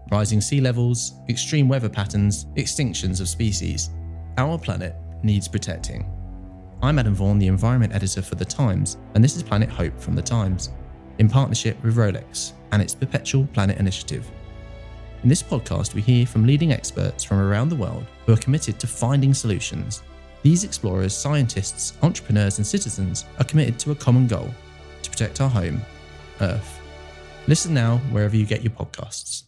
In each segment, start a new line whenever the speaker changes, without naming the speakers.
Rising sea levels, extreme weather patterns, extinctions of species. Our planet needs protecting. I'm Adam Vaughan, the Environment Editor for The Times, and this is Planet Hope from The Times, in partnership with Rolex and its Perpetual Planet Initiative. In this podcast, we hear from leading experts from around the world who are committed to finding solutions. These explorers, scientists, entrepreneurs and citizens are committed to a common goal, to protect our home, Earth. Listen now wherever you get your podcasts.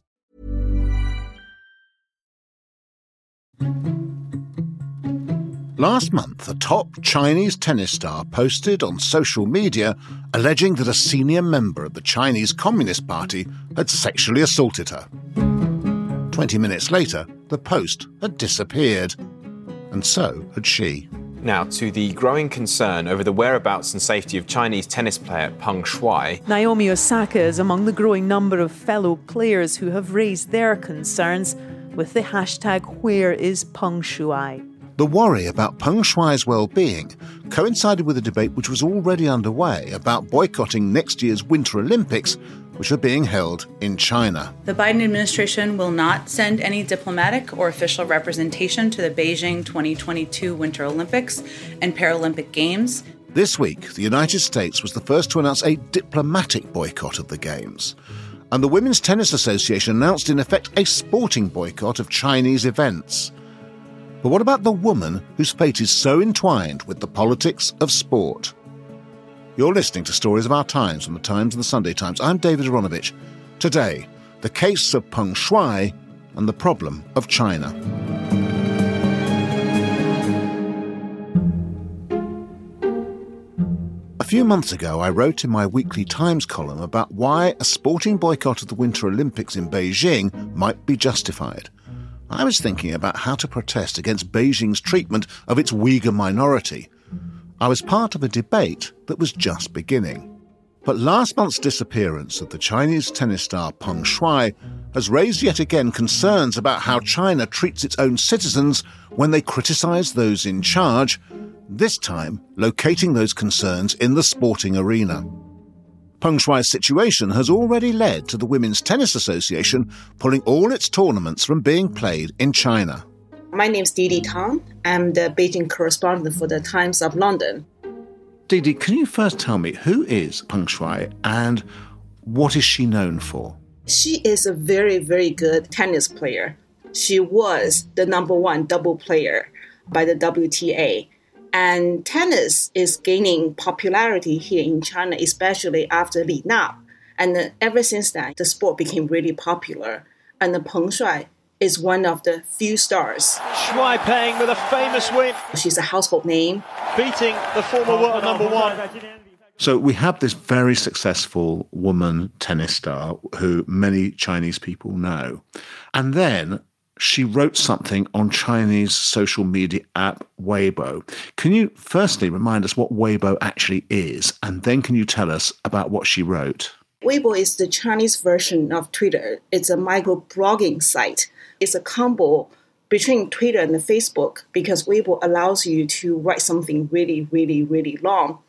Last month, a top Chinese tennis star posted on social media alleging that a senior member of the Chinese Communist Party had sexually assaulted her. 20 minutes later, the post had disappeared, and so had she.
Now, to the growing concern over the whereabouts and safety of Chinese tennis player Peng Shuai.
Naomi Osaka is among the growing number of fellow players who have raised their concerns with the hashtag #WhereIsPengShuai.
The worry about Peng Shuai's well-being coincided with a debate which was already underway about boycotting next year's Winter Olympics, which are being held in China.
The Biden administration will not send any diplomatic or official representation to the Beijing 2022 Winter Olympics and Paralympic Games.
This week, the United States was the first to announce a diplomatic boycott of the Games. And the Women's Tennis Association announced in effect a sporting boycott of Chinese events. But what about the woman whose fate is so entwined with the politics of sport? You're listening to Stories of Our Times from The Times and The Sunday Times. I'm David Aronovich. Today, the case of Peng Shuai and the problem of China. A few months ago, I wrote in my weekly Times column about why a sporting boycott of the Winter Olympics in Beijing might be justified. I was thinking about how to protest against Beijing's treatment of its Uyghur minority. I was part of a debate that was just beginning. But last month's disappearance of the Chinese tennis star Peng Shuai has raised yet again concerns about how China treats its own citizens when they criticise those in charge, this time locating those concerns in the sporting arena. Peng Shuai's situation has already led to the Women's Tennis Association pulling all its tournaments from being played in China.
My name is Didi Tang. I'm the Beijing correspondent for the Times of London.
Didi, can you first tell me who is Peng Shuai and what is she known for?
She is a very, very good tennis player. She was the number one double player by the WTA. And tennis is gaining popularity here in China, especially after Li Na. And ever since that, the sport became really popular. And Peng Shuai is one of the few stars.
Shuai playing with a famous win.
She's a household name.
Beating the former world number one.
So we have this very successful woman tennis star who many Chinese people know. And then she wrote something on Chinese social media app Weibo. Can you firstly remind us what Weibo actually is, and then can you tell us about what she wrote?
Weibo is the Chinese version of Twitter. It's a micro-blogging site. It's a combo between Twitter and Facebook because Weibo allows you to write something really, really, really long,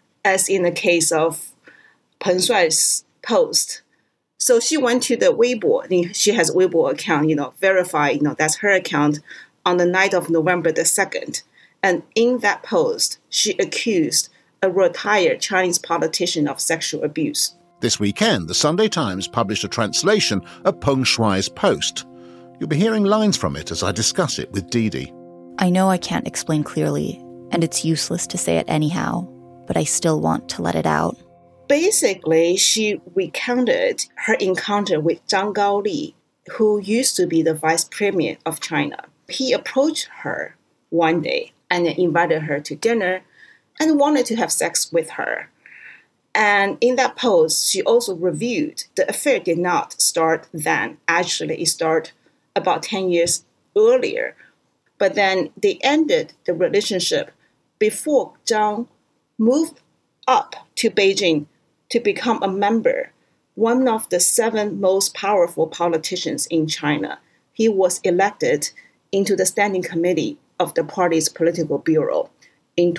as in the case of Peng Shuai's post. So she went to the Weibo. She has a Weibo account, verified, that's her account, on the night of November the 2nd. And in that post, she accused a retired Chinese politician of sexual abuse.
This weekend, the Sunday Times published a translation of Peng Shuai's post. You'll be hearing lines from it as I discuss it with Didi.
I know I can't explain clearly, and it's useless to say it anyhow, but I still want to let it out.
Basically, she recounted her encounter with Zhang Gaoli, who used to be the vice premier of China. He approached her one day and invited her to dinner and wanted to have sex with her. And in that post, she also revealed the affair did not start then. Actually, it started about 10 years earlier. But then they ended the relationship before Zhang moved up to Beijing to become a member, one of the 7 most powerful politicians in China. He was elected into the standing committee of the party's political bureau in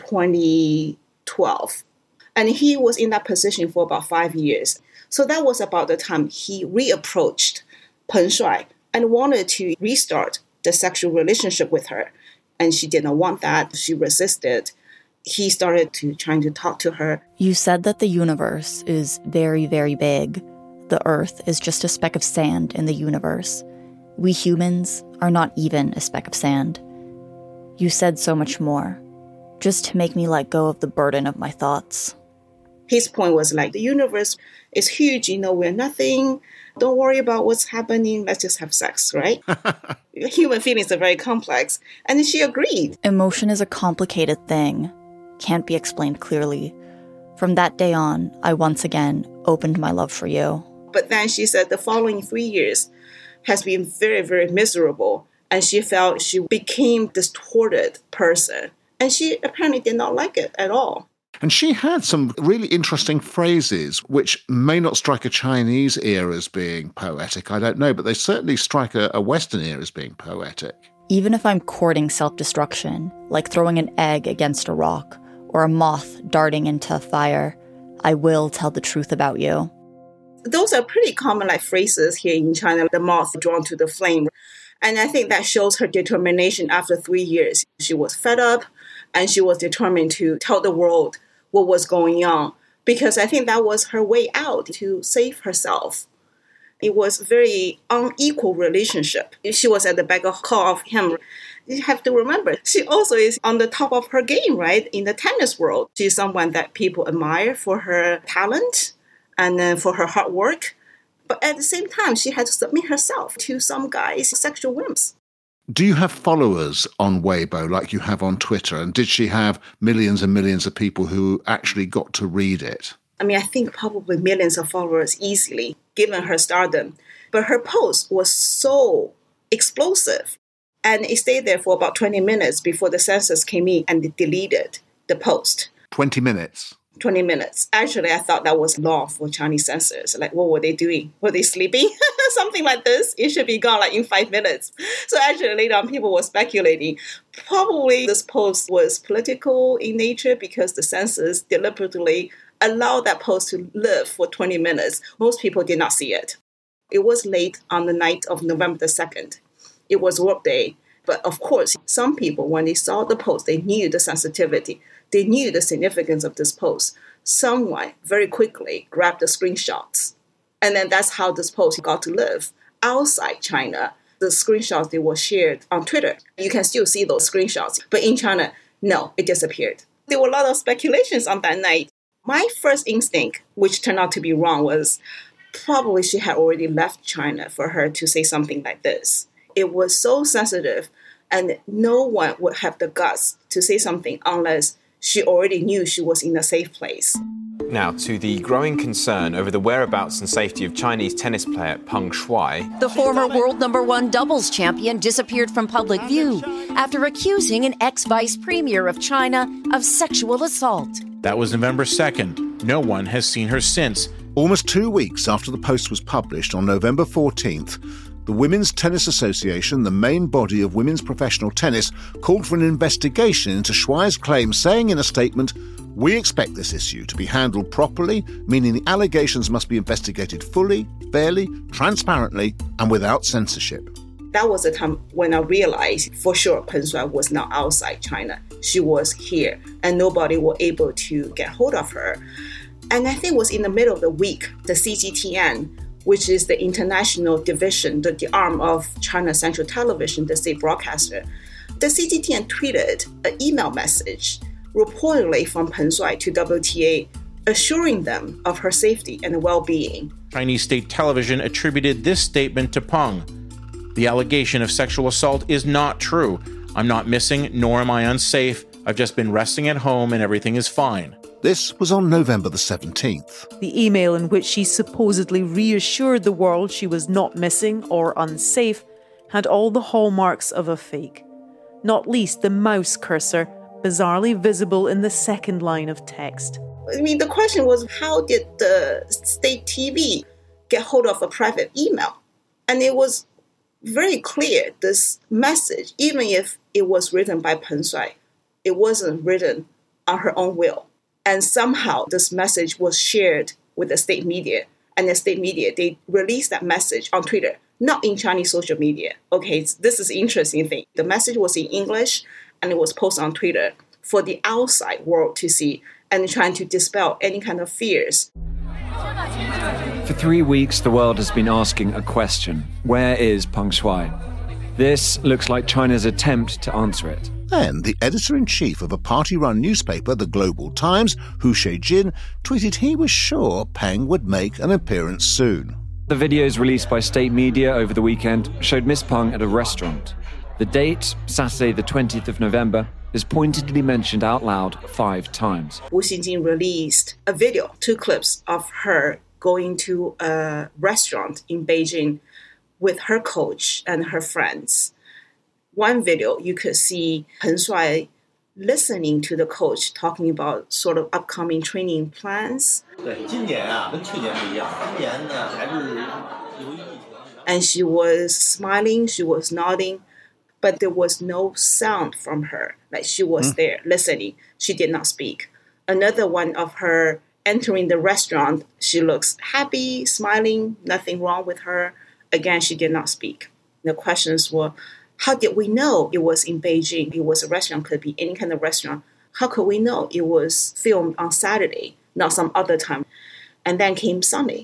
2012. And he was in that position for about 5 years. So that was about the time he reapproached Peng Shuai and wanted to restart the sexual relationship with her. And she did not want that. She resisted. He started trying to talk to her.
You said that the universe is very, very big. The Earth is just a speck of sand in the universe. We humans are not even a speck of sand. You said so much more, just to make me let go of the burden of my thoughts.
His point was like, the universe is huge, we're nothing. Don't worry about what's happening. Let's just have sex, right? Human feelings are very complex. And she agreed.
Emotion is a complicated thing. Can't be explained clearly. From that day on, I once again opened my love for you.
But then she said the following 3 years has been very, very miserable. And she felt she became this distorted person. And she apparently did not like it at all.
And she had some really interesting phrases, which may not strike a Chinese ear as being poetic, I don't know, but they certainly strike a Western ear as being poetic.
Even if I'm courting self-destruction, like throwing an egg against a rock, or a moth darting into a fire, I will tell the truth about you.
Those are pretty common phrases here in China, the moth drawn to the flame. And I think that shows her determination after 3 years. She was fed up and she was determined to tell the world what was going on, because I think that was her way out to save herself. It was a very unequal relationship. She was at the beck and call of him. You have to remember, she also is on the top of her game, right? In the tennis world, she's someone that people admire for her talent and then for her hard work. But at the same time, she had to submit herself to some guy's sexual whims.
Do you have followers on Weibo like you have on Twitter? And did she have millions and millions of people who actually got to read it?
I think probably millions of followers easily, given her stardom. But her post was so explosive. And it stayed there for about 20 minutes before the censors came in and they deleted the post.
20 minutes?
20 minutes. Actually, I thought that was long for Chinese censors. What were they doing? Were they sleeping? Something like this. It should be gone in 5 minutes. So actually, later on, people were speculating. Probably this post was political in nature because the censors deliberately allowed that post to live for 20 minutes. Most people did not see it. It was late on the night of November the 2nd. It was work day. But of course, some people, when they saw the post, they knew the sensitivity. They knew the significance of this post. Someone very quickly grabbed the screenshots. And then that's how this post got to live. Outside China, the screenshots, they were shared on Twitter. You can still see those screenshots. But in China, no, it disappeared. There were a lot of speculations on that night. My first instinct, which turned out to be wrong, was probably she had already left China for her to say something like this. It was so sensitive, and no one would have the guts to say something unless she already knew she was in a safe place.
Now, to the growing concern over the whereabouts and safety of Chinese tennis player Peng Shuai.
The former world #1 doubles champion disappeared from public view after accusing an ex-vice premier of China of sexual assault.
That was November 2nd. No one has seen her since.
Almost 2 weeks after the post was published on November 14th, the Women's Tennis Association, the main body of women's professional tennis, called for an investigation into Shuai's claims, saying in a statement, "We expect this issue to be handled properly, meaning the allegations must be investigated fully, fairly, transparently, and without censorship."
That was the time when I realized for sure Peng Shuai was not outside China. She was here, and nobody was able to get hold of her. And I think it was in the middle of the week, the CGTN, which is the international division, the arm of China Central Television, the state broadcaster. The CGTN tweeted an email message, reportedly from Peng Shuai to WTA, assuring them of her safety and well-being.
Chinese state television attributed this statement to Peng. The allegation of sexual assault is not true. I'm not missing, nor am I unsafe. I've just been resting at home and everything is fine.
This was on November the 17th.
The email in which she supposedly reassured the world she was not missing or unsafe had all the hallmarks of a fake. Not least the mouse cursor, bizarrely visible in the second line of text.
The question was, how did the state TV get hold of a private email? And it was very clear, this message, even if it was written by Peng Shuai, it wasn't written on her own will. And somehow this message was shared with the state media. And the state media, they released that message on Twitter not in Chinese social media. Okay, this is the interesting thing. The message was in English and it was posted on Twitter for the outside world to see and trying to dispel any kind of fears.
For 3 weeks, the world has been asking a question. Where is Peng Shuai? This looks like China's attempt to answer it.
Then the editor-in-chief of a party-run newspaper, the Global Times, Hu Shijin, tweeted he was sure Peng would make an appearance soon.
The videos released by state media over the weekend showed Miss Peng at a restaurant. The date, Saturday the 20th of November, is pointedly mentioned out loud 5 times.
Hu Xinjin released a video, 2 clips of her going to a restaurant in Beijing with her coach and her friends. One video, you could see Peng Shuai listening to the coach talking about sort of upcoming training plans. And she was smiling, she was nodding, but there was no sound from her. Like she was there listening. She did not speak. Another one of her entering the restaurant, she looks happy, smiling, nothing wrong with her. Again, she did not speak. The questions were, how did we know it was in Beijing? It was a restaurant, could be any kind of restaurant. How could we know it was filmed on Saturday, not some other time? And then came Sunday.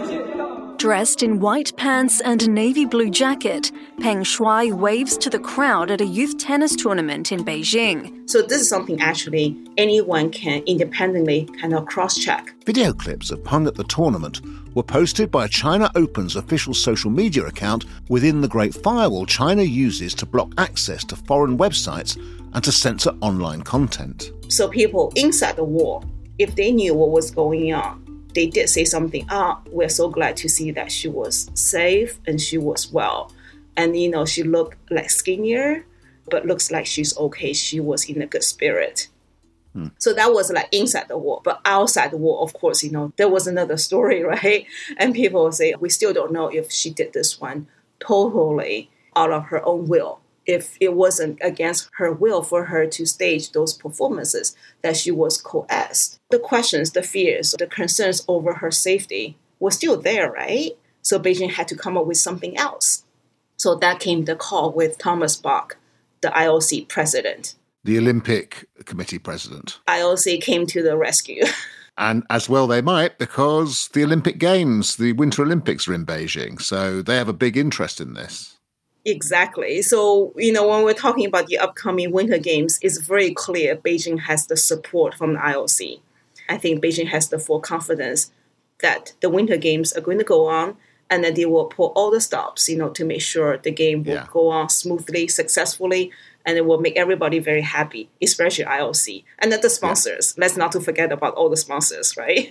Dressed in white pants and a navy blue jacket, Peng Shuai waves to the crowd at a youth tennis tournament in Beijing.
So this is something actually anyone can independently kind of cross-check.
Video clips of Peng at the tournament were posted by China Open's official social media account within the Great Firewall China uses to block access to foreign websites and to censor online content.
So people inside the wall, if they knew what was going on, they did say something, we're so glad to see that she was safe and she was well. And, she looked like skinnier, but looks like she's okay. She was in a good spirit. So that was like inside the wall. But outside the wall, of course, there was another story, right? And people will say, we still don't know if she did this one totally out of her own will. If it wasn't against her will for her to stage those performances, that she was coerced. The questions, the fears, the concerns over her safety were still there, right? So Beijing had to come up with something else. So that came the call with Thomas Bach, the IOC president.
The Olympic Committee president.
IOC came to the rescue.
And as well they might, because the Olympic Games, the Winter Olympics are in Beijing, so they have a big interest in this.
Exactly. So, when we're talking about the upcoming Winter Games, it's very clear Beijing has the support from the IOC. I think Beijing has the full confidence that the Winter Games are going to go on and that they will put all the stops, to make sure the game will go on smoothly, successfully, and it will make everybody very happy, especially IOC. And then the sponsors. Let's not to forget about all the sponsors, right?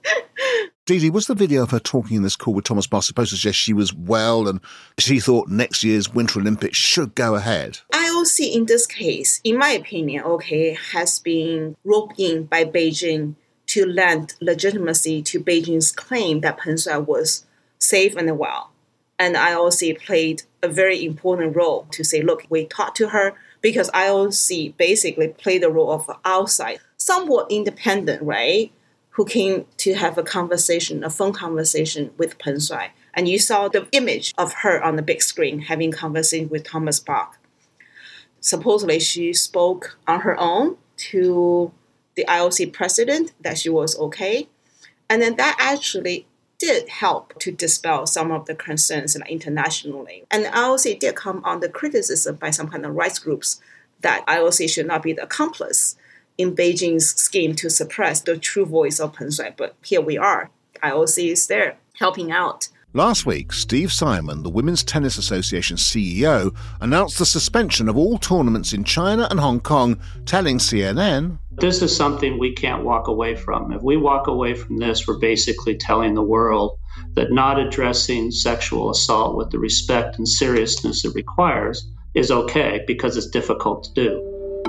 Didi, was the video of her talking in this call with Thomas Bach supposed to suggest she was well and she thought next year's Winter Olympics should go ahead?
IOC in this case, in my opinion, has been roped in by Beijing to lend legitimacy to Beijing's claim that Peng Shuai was safe and well. And IOC played a very important role to say, look, we talked to her, because IOC basically played the role of outside, somewhat independent, right? Who came to have a phone conversation with Peng Shuai. And you saw the image of her on the big screen having conversation with Thomas Bach. Supposedly, she spoke on her own to the IOC president that she was okay. And then that actually did help to dispel some of the concerns internationally. And the IOC did come under criticism by some kind of rights groups that IOC should not be the accomplice in Beijing's scheme to suppress the true voice of Peng Shuai. But here we are. IOC is there helping out.
Last week, Steve Simon, the Women's Tennis Association CEO, announced the suspension of all tournaments in China and Hong Kong, telling CNN,
"This is something we can't walk away from. If we walk away from this, we're basically telling the world that not addressing sexual assault with the respect and seriousness it requires is okay because it's difficult to do."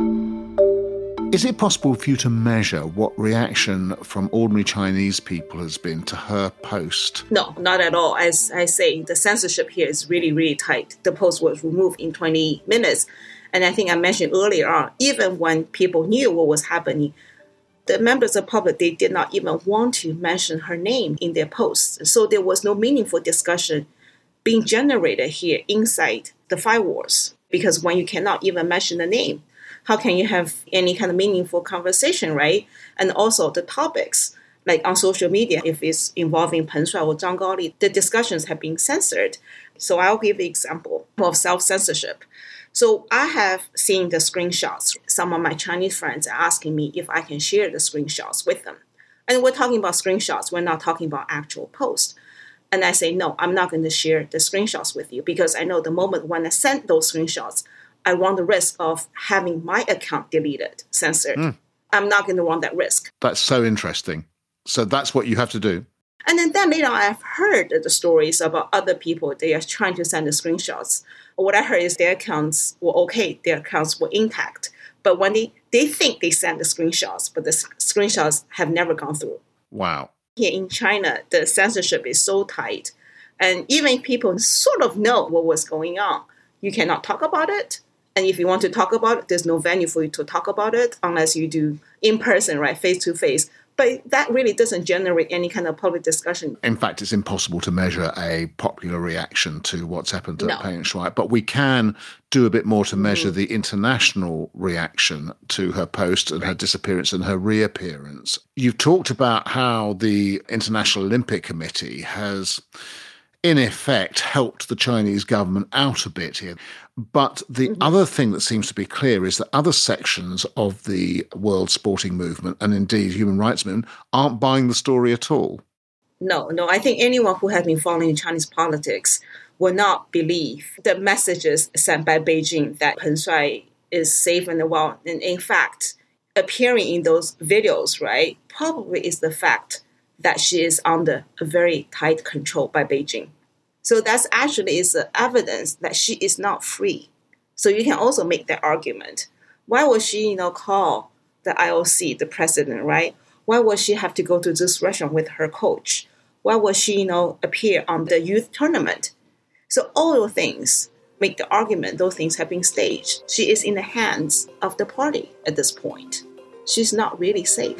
Is it possible for you to measure what reaction from ordinary Chinese people has been to her post?
No, not at all. As I say, the censorship here is really, really tight. The post was removed in 20 minutes. And I think I mentioned earlier on, even when people knew what was happening, the members of the public, they did not even want to mention her name in their posts. So there was no meaningful discussion being generated here inside the firewalls. Because when you cannot even mention the name, how can you have any kind of meaningful conversation, right? And also the topics, like on social media, if it's involving Peng Shuai or Zhang Gaoli, the discussions have been censored. So I'll give an example of self-censorship. So I have seen the screenshots. Some of my Chinese friends are asking me if I can share the screenshots with them. And we're talking about screenshots. We're not talking about actual posts. And I say, no, I'm not going to share the screenshots with you because I know the moment when I send those screenshots, I run the risk of having my account deleted, censored. I'm not going to run that risk.
That's so interesting. So that's what you have to do.
And then later on, I've heard the stories about other people. They are trying to send the screenshots. What I heard is their accounts were okay. Their accounts were intact. But when they think they sent the screenshots, but the screenshots have never gone through.
Wow.
Here in China, the censorship is so tight. And even if people sort of know what was going on, you cannot talk about it. And if you want to talk about it, there's no venue for you to talk about it unless you do in person, right, face to face. But that really doesn't generate any kind of public discussion.
In fact, it's impossible to measure a popular reaction to what's happened to Peng Shuai. But we can do a bit more to measure the international reaction to her post and her disappearance and her reappearance. You've talked about how the International Olympic Committee has, in effect, helped the Chinese government out a bit here. But the other thing that seems to be clear is that other sections of the world sporting movement and indeed human rights movement aren't buying the story at all.
No. I think anyone who has been following Chinese politics will not believe the messages sent by Beijing that Peng Shuai is safe and well. And in fact, appearing in those videos, right, probably is the fact that she is under a very tight control by Beijing. So that's actually is evidence that she is not free. So you can also make that argument. Why would she, call the IOC, the president, right? Why would she have to go to this restaurant with her coach? Why would she, appear on the youth tournament? So all those things make the argument those things have been staged. She is in the hands of the party at this point. She's not really safe.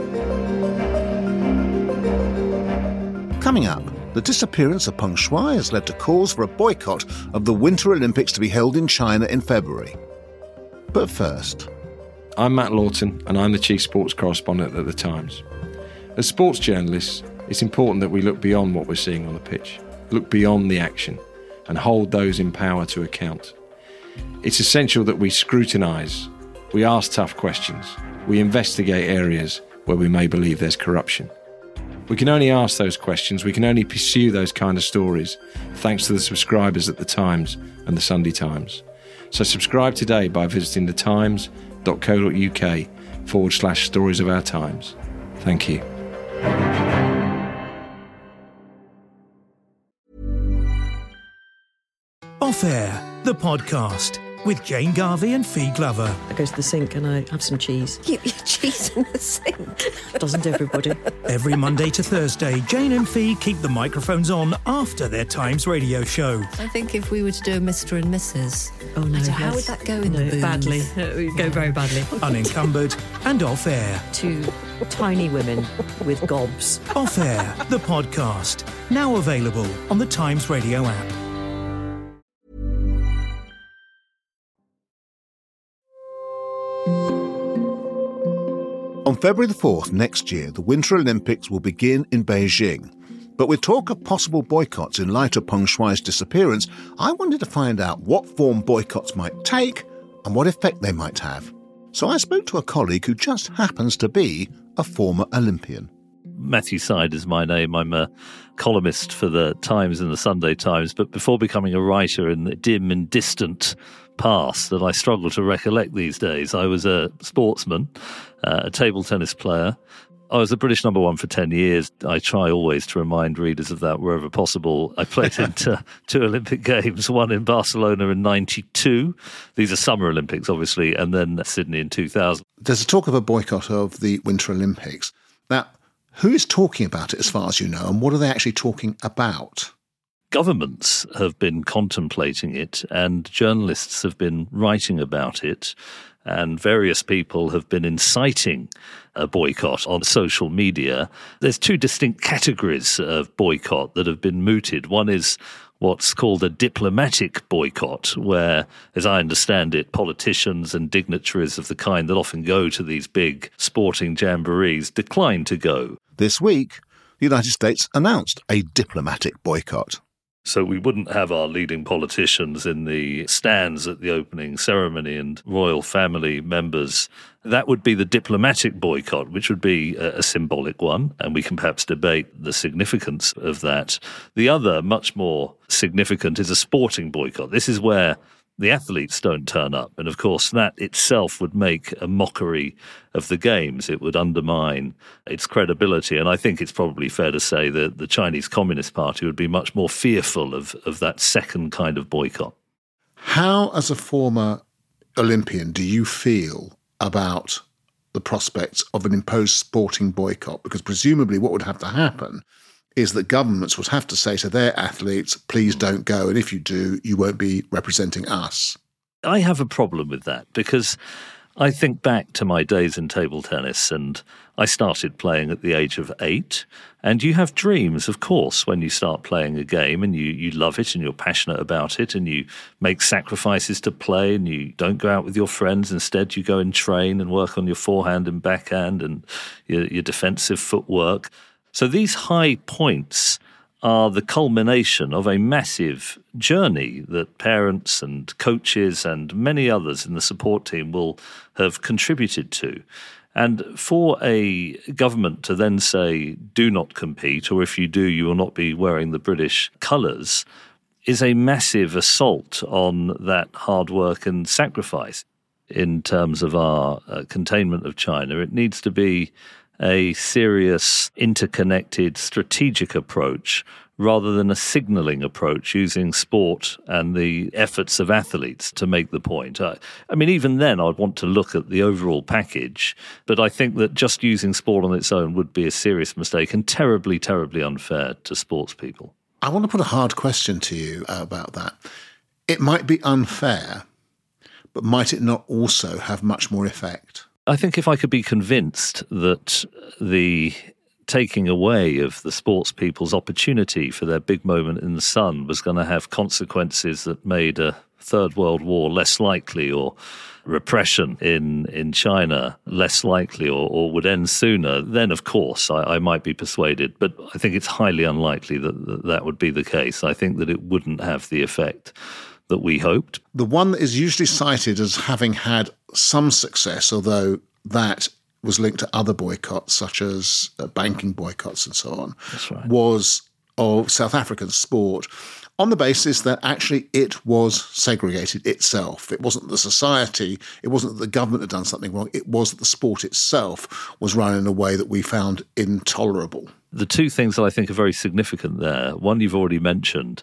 Coming up, the disappearance of Peng Shuai has led to calls for a boycott of the Winter Olympics to be held in China in February. But first...
I'm Matt Lawton, and I'm the Chief Sports Correspondent at The Times. As sports journalists, it's important that we look beyond what we're seeing on the pitch, look beyond the action, and hold those in power to account. It's essential that we scrutinise, we ask tough questions, we investigate areas where we may believe there's corruption. We can only ask those questions, we can only pursue those kind of stories, thanks to the subscribers at The Times and The Sunday Times. So subscribe today by visiting thetimes.co.uk/stories of our times. Thank you.
Off Air, the podcast with Jane Garvey and Fee Glover.
I go to the sink and I have some cheese.
You eat cheese in the sink?
Doesn't everybody?
Every Monday to Thursday, Jane and Fee keep the microphones on after their Times radio show.
I think if we were to do a Mr. and Mrs.
Oh no,
how would that go in the booth?
Badly. It would go very badly.
Unencumbered and Off Air.
Two tiny women with gobs.
Off Air, the podcast. Now available on the Times radio app.
On February the 4th next year, the Winter Olympics will begin in Beijing. But with talk of possible boycotts in light of Peng Shuai's disappearance, I wanted to find out what form boycotts might take and what effect they might have. So I spoke to a colleague who just happens to be a former Olympian.
Matthew Syed is my name. I'm a columnist for the Times and the Sunday Times, but before becoming a writer in the dim and distant past that I struggle to recollect these days, I was a sportsman, a table tennis player. I was the British number one for 10 years. I try always to remind readers of that wherever possible. I played in two Olympic Games, one in Barcelona in 92. These are Summer Olympics, obviously, and then Sydney in 2000.
There's a talk of a boycott of the Winter Olympics. Now, who is talking about it as far as you know, and what are they actually talking about?
Governments have been contemplating it, and journalists have been writing about it, and various people have been inciting a boycott on social media. There's two distinct categories of boycott that have been mooted. One is what's called a diplomatic boycott, where, as I understand it, politicians and dignitaries of the kind that often go to these big sporting jamborees decline to go.
This week, the United States announced a diplomatic boycott.
So we wouldn't have our leading politicians in the stands at the opening ceremony and royal family members. That would be the diplomatic boycott, which would be a symbolic one, and we can perhaps debate the significance of that. The other, much more significant, is a sporting boycott. This is where the athletes don't turn up. And of course, that itself would make a mockery of the Games. It would undermine its credibility. And I think it's probably fair to say that the Chinese Communist Party would be much more fearful of that second kind of boycott.
How, as a former Olympian, do you feel about the prospects of an imposed sporting boycott? Because presumably what would have to happen is that governments would have to say to their athletes, please don't go, and if you do, you won't be representing us.
I have a problem with that because I think back to my days in table tennis, and I started playing at the age of 8, and you have dreams, of course, when you start playing a game and you love it and you're passionate about it and you make sacrifices to play and you don't go out with your friends. Instead, you go and train and work on your forehand and backhand and your defensive footwork. So these high points are the culmination of a massive journey that parents and coaches and many others in the support team will have contributed to. And for a government to then say, do not compete, or if you do, you will not be wearing the British colours, is a massive assault on that hard work and sacrifice. In terms of our containment of China, it needs to be a serious, interconnected, strategic approach rather than a signalling approach using sport and the efforts of athletes to make the point. I mean, even then, I'd want to look at the overall package, but I think that just using sport on its own would be a serious mistake and terribly, terribly unfair to sports people.
I want to put a hard question to you about that. It might be unfair, but might it not also have much more effect?
I think if I could be convinced that the taking away of the sports people's opportunity for their big moment in the sun was going to have consequences that made a Third World War less likely, or repression in China less likely, or would end sooner, then of course I might be persuaded. But I think it's highly unlikely that would be the case. I think that it wouldn't have the effect that we hoped.
The one that is usually cited as having had some success, although that was linked to other boycotts, such as banking boycotts and so on,
That's right.
was of South African sport, on the basis that actually it was segregated itself. It wasn't the society, it wasn't that the government had done something wrong, it was that the sport itself was run in a way that we found intolerable.
The two things that I think are very significant there, one you've already mentioned,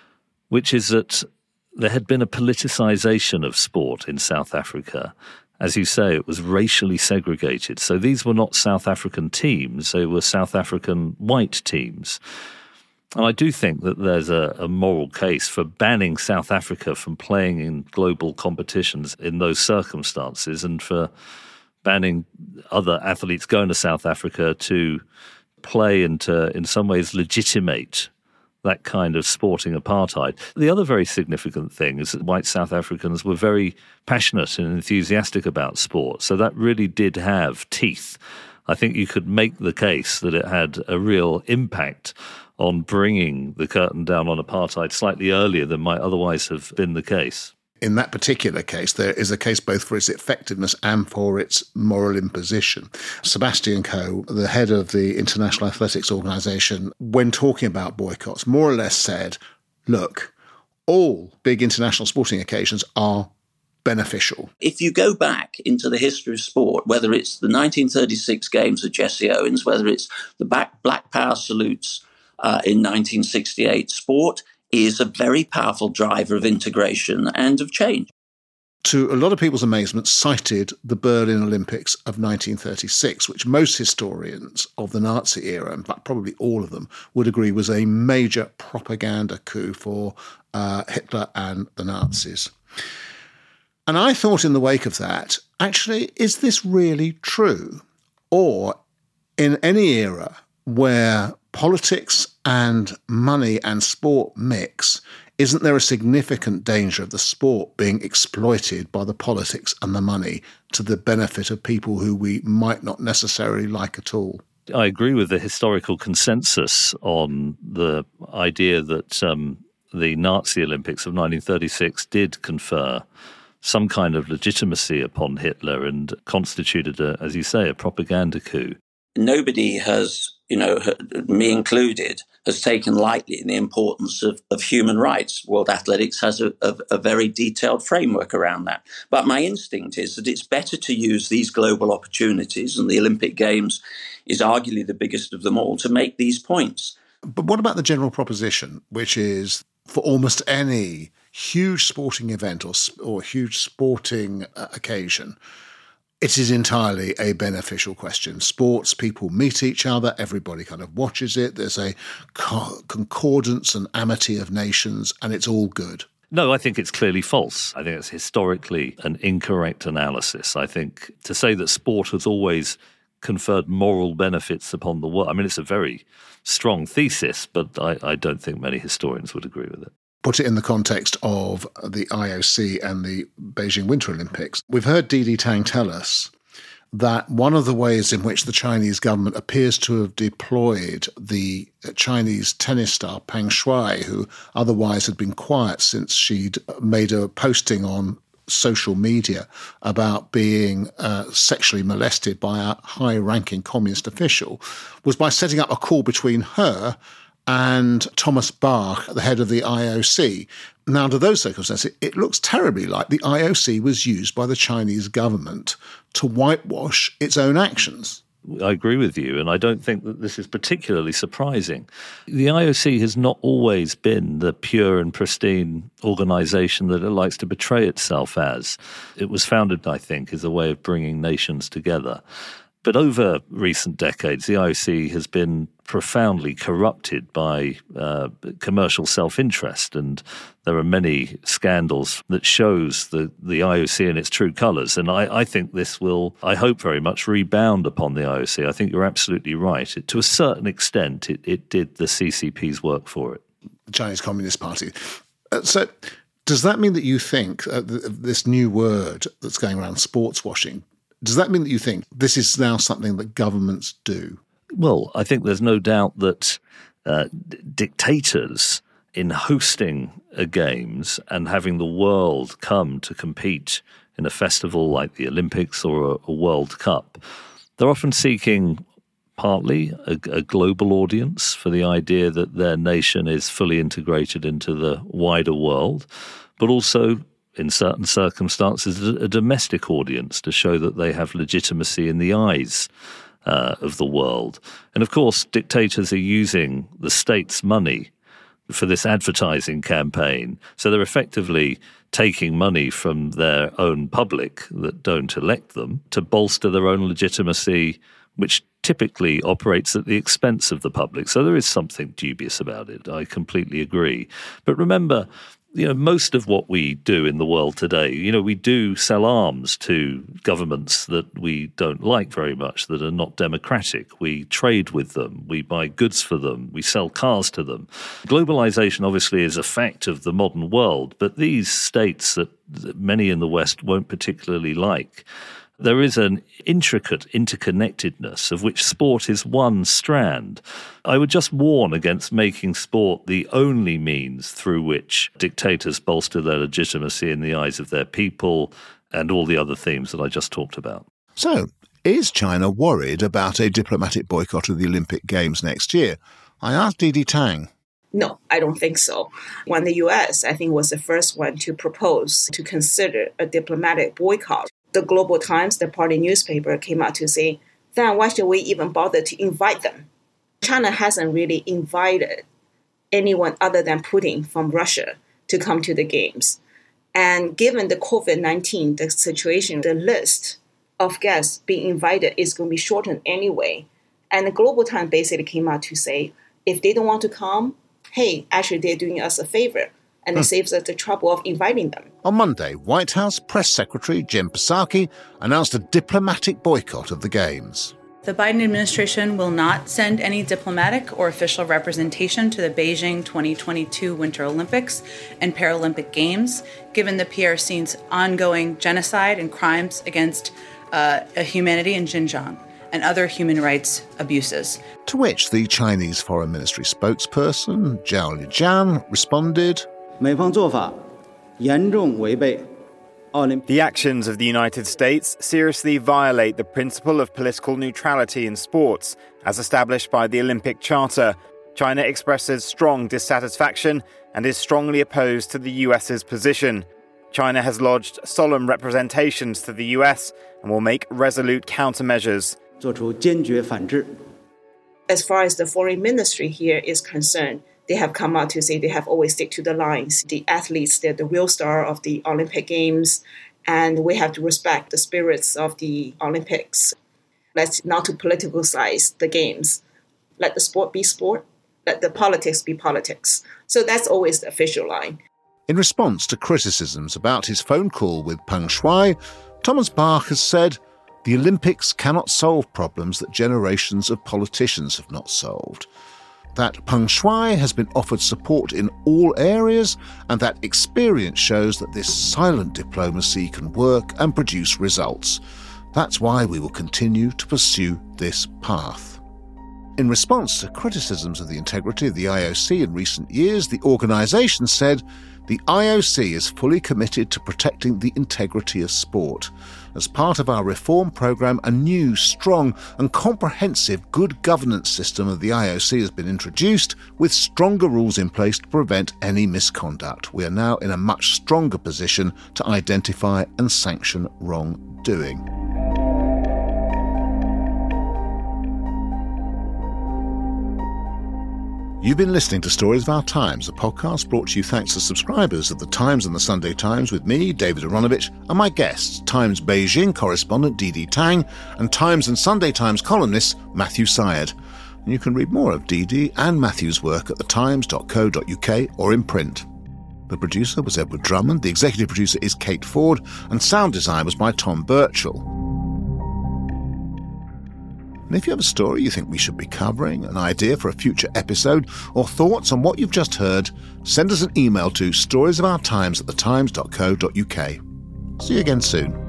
which is that there had been a politicisation of sport in South Africa. As you say, it was racially segregated. So these were not South African teams, they were South African white teams. And I do think that there's a moral case for banning South Africa from playing in global competitions in those circumstances, and for banning other athletes going to South Africa to play and to, in some ways, legitimate that kind of sporting apartheid. The other very significant thing is that white South Africans were very passionate and enthusiastic about sport, so that really did have teeth. I think you could make the case that it had a real impact on bringing the curtain down on apartheid slightly earlier than might otherwise have been the case.
In that particular case, there is a case both for its effectiveness and for its moral imposition. Sebastian Coe, the head of the International Athletics Organization, when talking about boycotts, more or less said, look, all big international sporting occasions are beneficial.
If you go back into the history of sport, whether it's the 1936 games of Jesse Owens, whether it's the Black Power salutes in 1968, sport is a very powerful driver of integration and of change.
To a lot of people's amazement, cited the Berlin Olympics of 1936, which most historians of the Nazi era, in fact probably all of them, would agree was a major propaganda coup for Hitler and the Nazis. And I thought in the wake of that, actually, is this really true? Or in any era where politics and money and sport mix, isn't there a significant danger of the sport being exploited by the politics and the money to the benefit of people who we might not necessarily like at all?
I agree with the historical consensus on the idea that the Nazi Olympics of 1936 did confer some kind of legitimacy upon Hitler and constituted, as you say, a propaganda coup.
Nobody has, me included, has taken lightly the importance of human rights. World Athletics has a very detailed framework around that. But my instinct is that it's better to use these global opportunities, and the Olympic Games is arguably the biggest of them all, to make these points.
But what about the general proposition, which is for almost any huge sporting event or huge sporting occasion, it is entirely a beneficial question. Sports, people meet each other, everybody kind of watches it, there's a concordance and amity of nations, and it's all good.
No, I think it's clearly false. I think it's historically an incorrect analysis. I think to say that sport has always conferred moral benefits upon the world, I mean, it's a very strong thesis, but I don't think many historians would agree with it.
Put it in the context of the IOC and the Beijing Winter Olympics. We've heard Didi Tang tell us that one of the ways in which the Chinese government appears to have deployed the Chinese tennis star Peng Shuai, who otherwise had been quiet since she'd made a posting on social media about being sexually molested by a high-ranking communist official, was by setting up a call between her and Thomas Bach, the head of the IOC. Now, under those circumstances, it looks terribly like the IOC was used by the Chinese government to whitewash its own actions.
I agree with you, and I don't think that this is particularly surprising. The IOC has not always been the pure and pristine organisation that it likes to portray itself as. It was founded, I think, as a way of bringing nations together. But over recent decades, the IOC has been profoundly corrupted by commercial self-interest, and there are many scandals that shows the IOC in its true colours. And I think this will, I hope very much, rebound upon the IOC. I think you're absolutely right. To a certain extent, it did the CCP's work for it.
The Chinese Communist Party. So does that mean that you think this new word that's going around, sports washing, does that mean that you think this is now something that governments do?
Well, I think there's no doubt that dictators, in hosting games and having the world come to compete in a festival like the Olympics or a World Cup, they're often seeking partly a global audience for the idea that their nation is fully integrated into the wider world, but also in certain circumstances, a domestic audience to show that they have legitimacy in the eyes of the world. And of course, dictators are using the state's money for this advertising campaign. So they're effectively taking money from their own public that don't elect them to bolster their own legitimacy, which typically operates at the expense of the public. So there is something dubious about it. I completely agree. But remember, most of what we do in the world today, we do sell arms to governments that we don't like very much, that are not democratic. We trade with them. We buy goods for them. We sell cars to them. Globalization obviously is a fact of the modern world, but these states that many in the West won't particularly like, there is an intricate interconnectedness of which sport is one strand. I would just warn against making sport the only means through which dictators bolster their legitimacy in the eyes of their people and all the other themes that I just talked about.
So, is China worried about a diplomatic boycott of the Olympic Games next year? I asked Didi Tang.
No, I don't think so. When the US, I think, was the first one to propose to consider a diplomatic boycott, the Global Times, the party newspaper, came out to say, then why should we even bother to invite them? China hasn't really invited anyone other than Putin from Russia to come to the Games. And given the COVID-19, the situation, the list of guests being invited is going to be shortened anyway. And the Global Times basically came out to say, if they don't want to come, hey, actually they're doing us a favor. And it saves us the trouble of inviting them.
On Monday, White House Press Secretary Jen Psaki announced a diplomatic boycott of the Games.
The Biden administration will not send any diplomatic or official representation to the Beijing 2022 Winter Olympics and Paralympic Games, given the PRC's ongoing genocide and crimes against humanity in Xinjiang and other human rights abuses.
To which the Chinese Foreign Ministry spokesperson, Zhao Lijian, responded,
美方做法严重违背
The actions of the United States seriously violate the principle of political neutrality in sports, as established by the Olympic Charter. China expresses strong dissatisfaction and is strongly opposed to the US's position. China has lodged solemn representations to the US and will make resolute countermeasures.
做出坚决反制。
As far as the foreign ministry here is concerned, they have come out to say they have always stick to the lines. The athletes, they're the real star of the Olympic Games, and we have to respect the spirits of the Olympics. Let's not to politicalize the games. Let the sport be sport. Let the politics be politics. So that's always the official line.
In response to criticisms about his phone call with Peng Shuai, Thomas Bach has said, the Olympics cannot solve problems that generations of politicians have not solved. That Peng Shuai has been offered support in all areas, and that experience shows that this silent diplomacy can work and produce results. That's why we will continue to pursue this path. In response to criticisms of the integrity of the IOC in recent years, the organisation said the IOC is fully committed to protecting the integrity of sport. As part of our reform programme, a new, strong and comprehensive good governance system of the IOC has been introduced, with stronger rules in place to prevent any misconduct. We are now in a much stronger position to identify and sanction wrongdoing. You've been listening to Stories of Our Times, a podcast brought to you thanks to subscribers of The Times and The Sunday Times, with me, David Aronovich, and my guests, Times Beijing correspondent Didi Tang and Times and Sunday Times columnist Matthew Syed. And you can read more of Didi and Matthew's work at thetimes.co.uk or in print. The producer was Edward Drummond, the executive producer is Kate Ford, and sound design was by Tom Birchall. And if you have a story you think we should be covering, an idea for a future episode, or thoughts on what you've just heard, send us an email to storiesofourtimes@thetimes.co.uk. See you again soon.